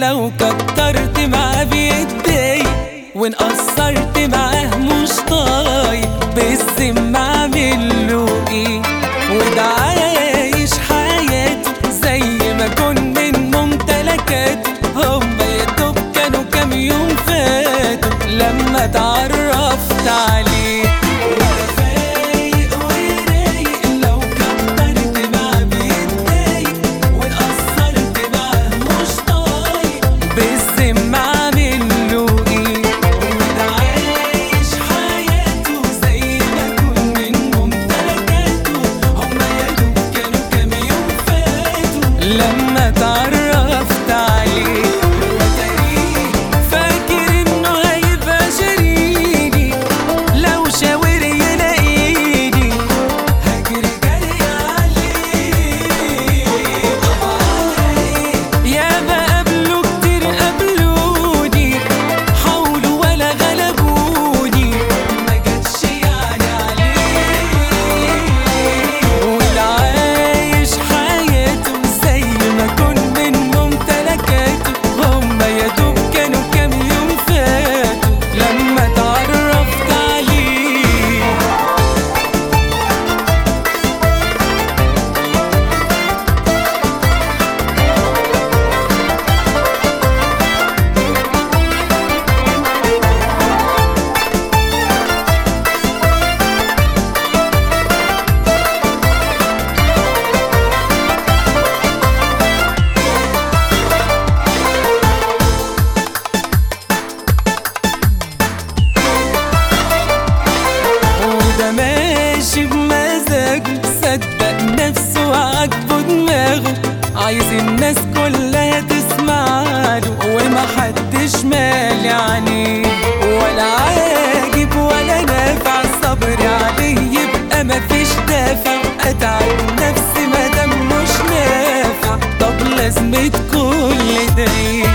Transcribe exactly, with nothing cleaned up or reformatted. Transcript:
لو كترت معاه بيتضايق، وان قصرت معاه مش طايق، بالذمة اعمله ايه؟ وده عايش حياته زي ما كون من ممتلكاته، هما يا دوب كانوا كام يوم فاتوا لما اتعرفت عليه. لما اتعرفت عليه فاكر انه هيبقى شريكي، لو شاور يلاقيني هجري جري عليه. ياما قابلوا كتير قابلوني، حاولوا ولا غلبوني، ما جاتش يعني عليه. واللي عايش حياته زي ما كون من ممتلكاته، هما يا دوب كانوا كام يوم فاتوا لما اتعرفت عليه. وده ماشي بمزاجه، صدق نفسه وعاجبه دماغه، عايز الناس كلها تسمعله ومحدش مالي عينيه، ولا عاجب ولا نافع، الصبر عليه يبقى مفيش دافع، اتعب نفسي مادام مش نافع، طب لازمة كل ده؟